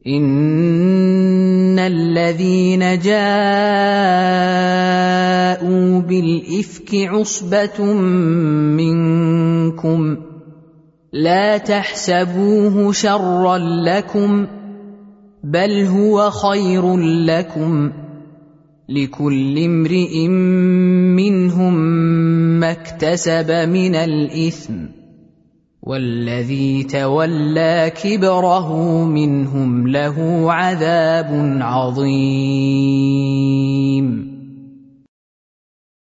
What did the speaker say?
إن الذين جاءوا بالإفك عصبة منكم لا تحسبوه شرا لكم بل هو خير لكم لكل امرئ منهم ما اكتسب من الإثم والذي تولى كبره منهم له عذاب عظيم.